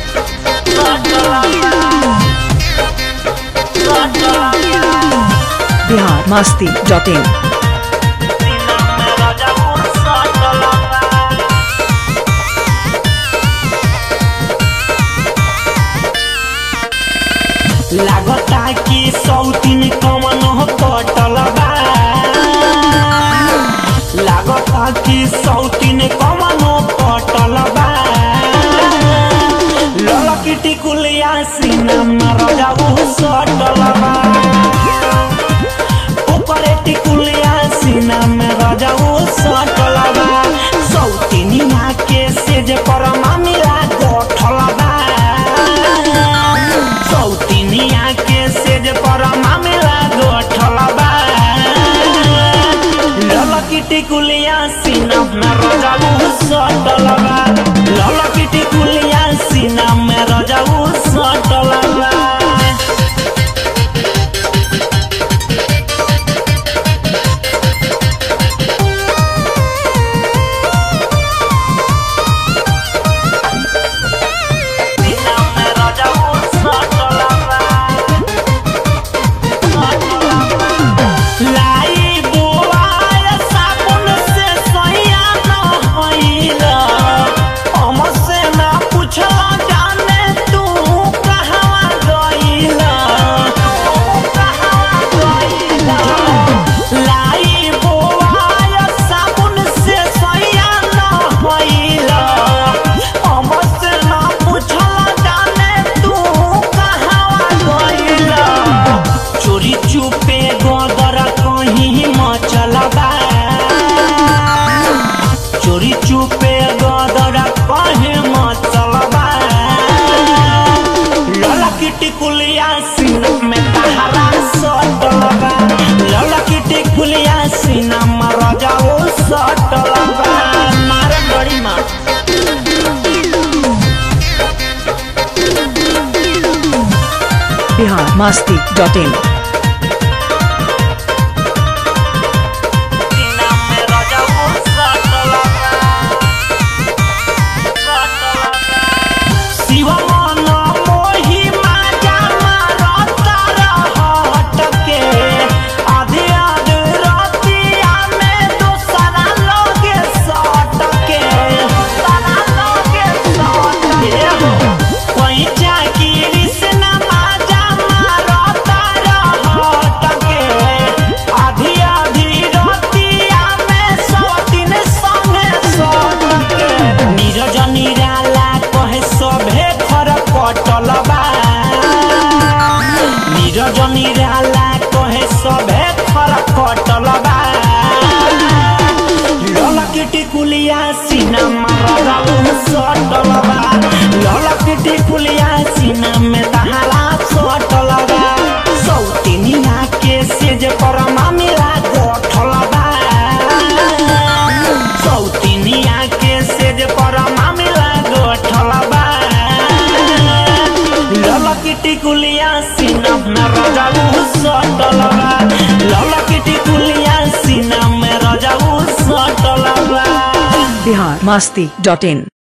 biharmasti.in लागता कि सौतीन कमन कटल बा लागता कि सौतीन कमन कटल बा ललकी टिकुलिया सीना में रजाऊ सटल बा ऊपरे टिकुलिया सीना में रजाऊ सटल बा सौतीनिया के सेज पर मामिला गठल बा सौतीनिया के सेज पर मामिला गठल बा ललकी टिकुलिया सीना में रजाऊ सटल बा ललकी टिकुलिया सीना में रजाऊ सटल बा चोरी चुपे गदरा कहे मचलबा ललकी टिकुलिया सीना में तहरा सटलबा ललकी टिकुलिया सीना में रजाऊ सटलबा मारे बड़ी मार biharmasti.in निराला कहे सभे फरक कटल बा ललकी टिकुलिया सीना में रजाऊ सटल बा ललकी टिकुलिया सीना में तहरा सटल बा सौतीनिया के सेज पर मामिला गठल बा सौतीनिया के सेज पर मामिला गठल बा ललकी टिकुलिया सीना में रजाऊ सटल बा ललकी टिकुलिया सीना में रजाऊ सटल बा biharmasti.in